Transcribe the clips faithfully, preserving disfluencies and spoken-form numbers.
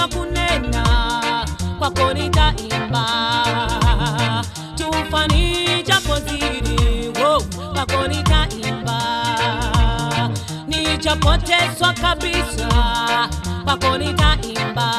kwa kunena, kwako nitaimba. Tufani japo zidi, oh, kwako nitaimba. Nichapotezwa kabisa, kwako nitaimba.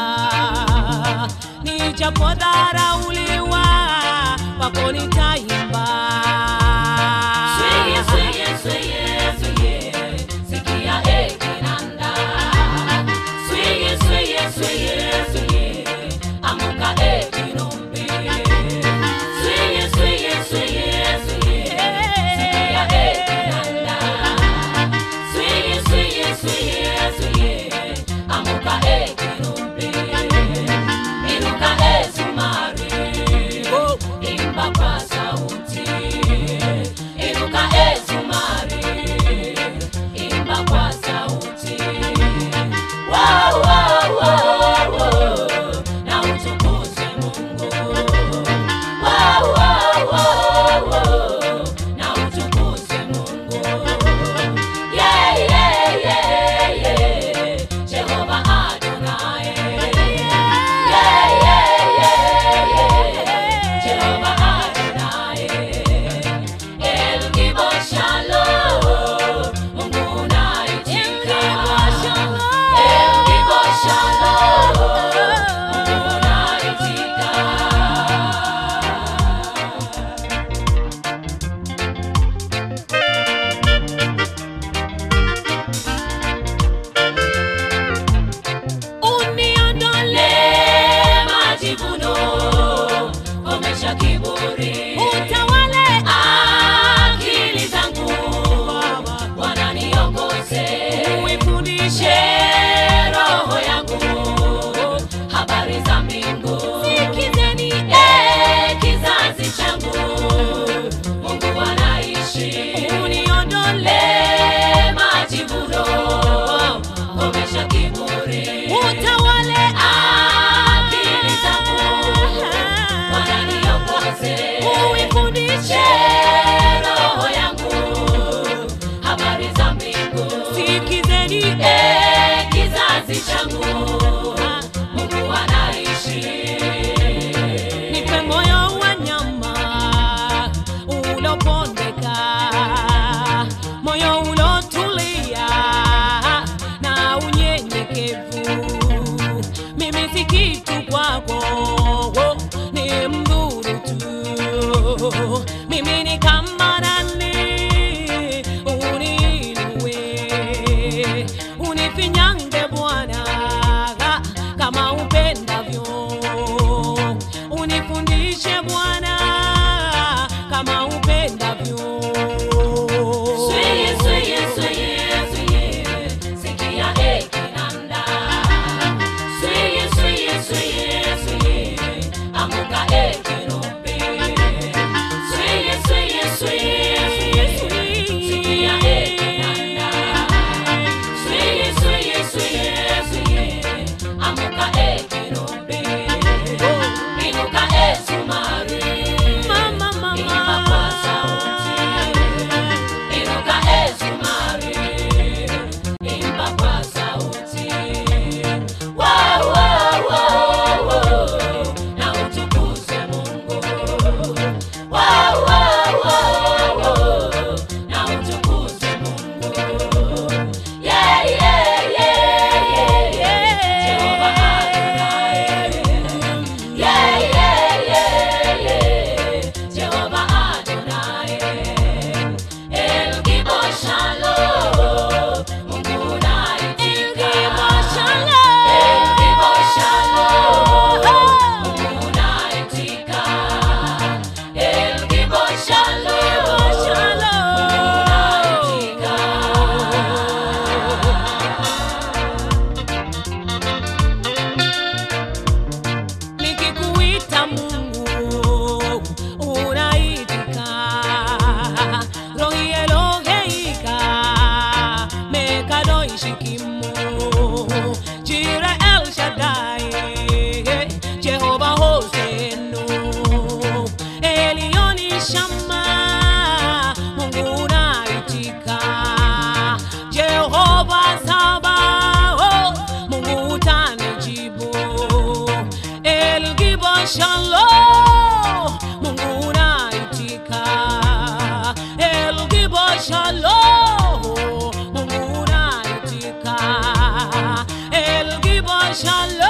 Nichapodharauliwa, kwako nitaimba. Sweye, sweye, sweye, sweye, sikia ekinanda. Sweye, sweye, sweye, sweye, amuka ekinombe. Sweye, sweye, sweye, sweye, sikia ekinanda. Sweye, sweye, sweye, sweye, amuka ekinombe. Inuka ezumari, imba kwa sauti. Inuka ezumari, imba kwa sauti. Wow, wow, wow, wow, na utukuze Mungu. Wow, wow, wow, wow, na utukuze Mungu. Yeah, yeah, yeah, yeah, Jehovah Adonai. Yeah, yeah, yeah, yeah, Jehovah Adonai. El Gibor Shalom, Mungu unaitika. El Gibor Shalom, Mungu unaitika. Uniondole majivuno, komesha kiburi. Utawale akili zangu, Bwana niongoze. Uifundishe roho yangu habari za mbingu. Sikizeni eh, kizazi changu, Mungu anaishi. Uniondole majivuno, komesha kiburi. Utawale akili zangu, Bwana niongoze. Uifundishe roho yangu habari za mbingu. Sikizeni eh, kizazi changu, Mungu anaishi. Nipe moyo wa nyama ulopondeka, moyo ulotulia na unyenyekevu. Mimi si kitu kwako, ni mdhuru tu. Mimi ni kama nani, uniinue. Unifinyange Bwana kama upendavyo. Unifundishe Bwana kama upendavyo. Sweye, sweye, sweye, sweye, sikia ekinanda. Sweye, sweye, sweye, sweye, amuka ekinombe. Sweye, sweye, sweye, sweye, sikia ekinanda. Sweye, sweye, sweye, Shalom.